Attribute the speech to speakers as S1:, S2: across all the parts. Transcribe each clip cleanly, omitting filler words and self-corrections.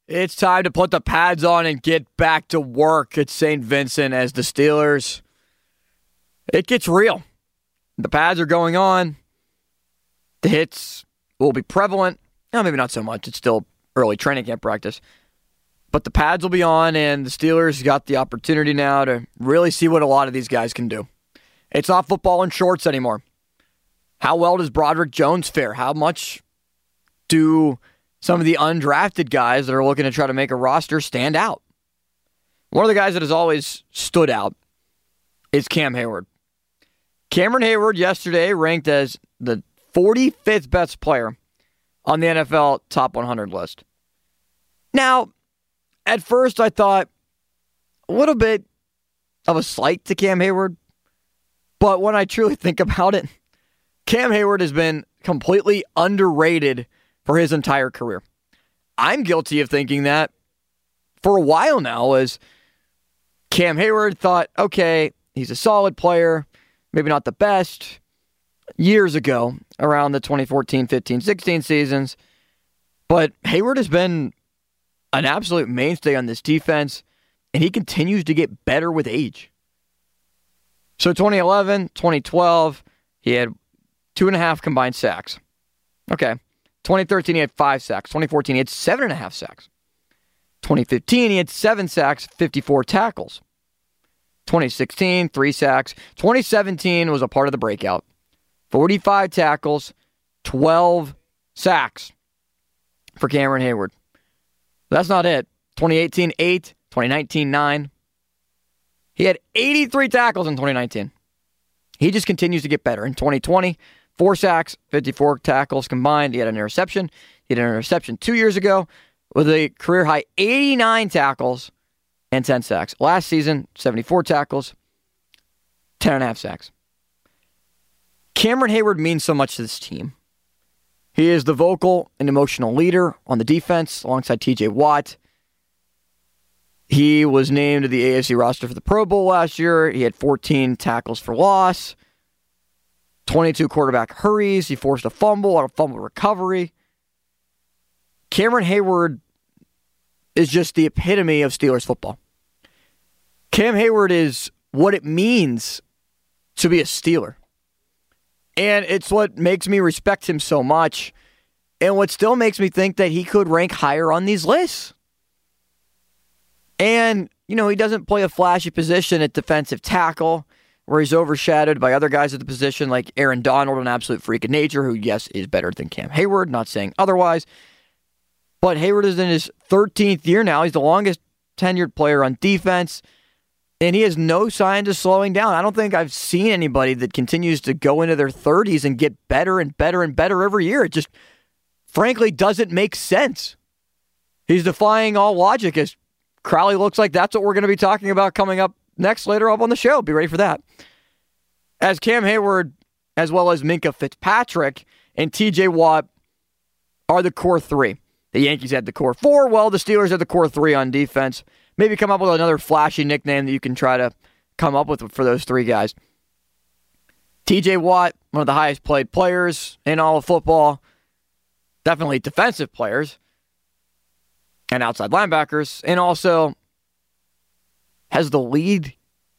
S1: It's time to put the pads on and get back to work at St. Vincent as the Steelers. It gets real. The pads are going on. The hits will be prevalent. No, maybe not so much. It's still early training camp practice. But the pads will be on, and the Steelers got the opportunity now to really see what a lot of these guys can do. It's not football in shorts anymore. How well does Broderick Jones fare? How much do some of the undrafted guys that are looking to try to make a roster stand out? One of the guys that has always stood out is Cam Hayward. Cameron Hayward yesterday ranked as the 45th best player on the NFL top 100 list. Now, at first I thought a little bit of a slight to Cam Hayward, but when I truly think about it, Cam Hayward has been completely underrated for his entire career. I'm guilty of thinking that for a while now, as Cam Hayward thought, okay, he's a solid player, maybe not the best, years ago, around the 2014, 15, 16 seasons. But Hayward has been an absolute mainstay on this defense, and he continues to get better with age. So 2011, 2012, he had 2.5 combined sacks. Okay. 2013, he had 5 sacks. 2014, he had 7.5 sacks. 2015, he had 7 sacks, 54 tackles. 2016, 3 sacks. 2017 was a part of the breakout. 45 tackles, 12 sacks for Cameron Hayward. That's not it. 2018, 8. 2019, 9. He had 83 tackles in 2019. He just continues to get better. In 2020, 4 sacks, 54 tackles combined. He had an interception. He had an interception 2 years ago with a career-high 89 tackles and 10 sacks. Last season, 74 tackles, 10.5 sacks. Cameron Hayward means so much to this team. He is the vocal and emotional leader on the defense alongside TJ Watt. He was named to the AFC roster for the Pro Bowl last year. He had 14 tackles for loss, 22 quarterback hurries. He forced a fumble on a fumble recovery. Cameron Hayward is just the epitome of Steelers football. Cam Hayward is what it means to be a Steeler. And it's what makes me respect him so much, and what still makes me think that he could rank higher on these lists. And, you know, he doesn't play a flashy position at defensive tackle where he's overshadowed by other guys at the position like Aaron Donald, an absolute freak of nature, who, yes, is better than Cam Hayward, not saying otherwise. But Hayward is in his 13th year now. He's the longest tenured player on defense, and he has no signs of slowing down. I don't think I've seen anybody that continues to go into their 30s and get better and better and better every year. It just, frankly, doesn't make sense. He's defying all logic, as Crowley looks like that's what we're going to be talking about coming up next later up on the show. Be ready for that. As Cam Hayward, as well as Minkah Fitzpatrick and TJ Watt are the core 3. The Yankees had the core 4. Well, the Steelers had the core 3 on defense. Maybe come up with another flashy nickname that you can try to come up with for those 3 guys. TJ Watt, one of the highest played players in all of football. Definitely defensive players and outside linebackers, and also has the lead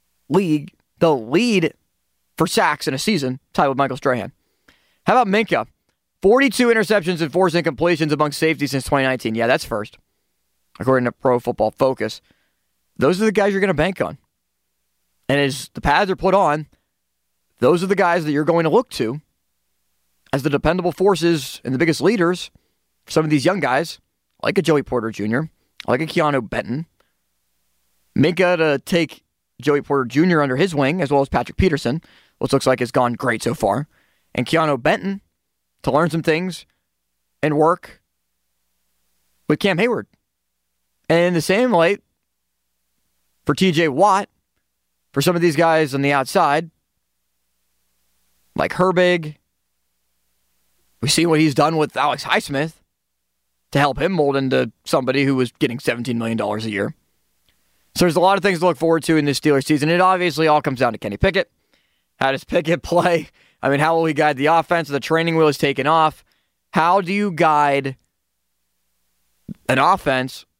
S1: for sacks in a season, tied with Michael Strahan. How about Minkah? 42 interceptions and forced incompletions among safeties since 2019. Yeah, that's first, according to Pro Football Focus. Those are the guys you're going to bank on. And as the pads are put on, those are the guys that you're going to look to as the dependable forces and the biggest leaders for some of these young guys, like a Joey Porter Jr., like a Keanu Benton. Minkah to take Joey Porter Jr. under his wing, as well as Patrick Peterson, which looks like has gone great so far. And Keanu Benton to learn some things and work with Cam Hayward. And in the same light, for TJ Watt, for some of these guys on the outside, like Herbig, we see what he's done with Alex Highsmith to help him mold into somebody who was getting $17 million a year. So there's a lot of things to look forward to in this Steelers season. It obviously all comes down to Kenny Pickett. How does Pickett play? I mean, how will he guide the offense? The training wheel is taken off. How do you guide an offense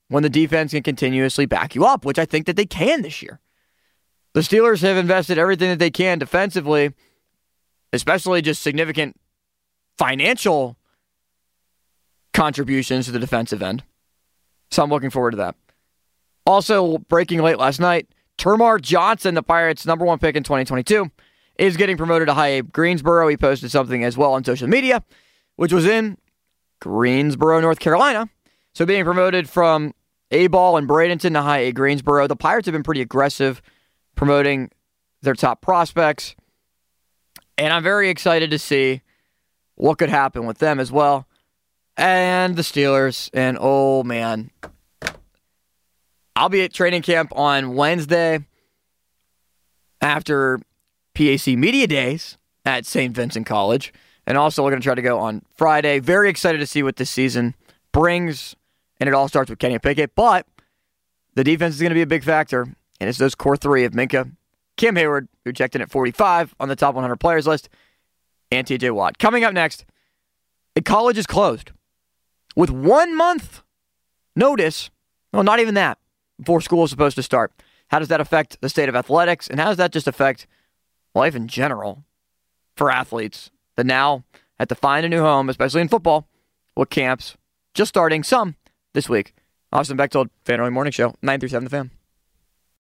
S1: when the defense can continuously back you up, which I think that they can this year. The Steelers have invested everything that they can defensively, especially just significant financial contributions to the defensive end. So I'm looking forward to that. Also, breaking late last night, Termarr Johnson, the Pirates' number 1 pick in 2022, is getting promoted to High A Greensboro. He posted something as well on social media, which was in Greensboro, North Carolina. So being promoted from A-ball and Bradenton to High A Greensboro, the Pirates have been pretty aggressive promoting their top prospects. And I'm very excited to see what could happen with them as well. And the Steelers. And oh man, I'll be at training camp on Wednesday after PAC Media Days at St. Vincent College. And also we're going to try to go on Friday. Very excited to see what this season brings. And it all starts with Kenny Pickett. But the defense is going to be a big factor. And it's those core three of Minkah, Cam Hayward, who checked in at 45 on the top 100 players list, and TJ Watt. Coming up next, the college is closed. With 1 month notice, well, not even that, before school is supposed to start. How does that affect the state of athletics? And how does that just affect life in general for athletes that now have to find a new home, especially in football, with camps just starting, some this week. Austin Bechtold, Fan Early Morning Show, 9 through 7 The Fan.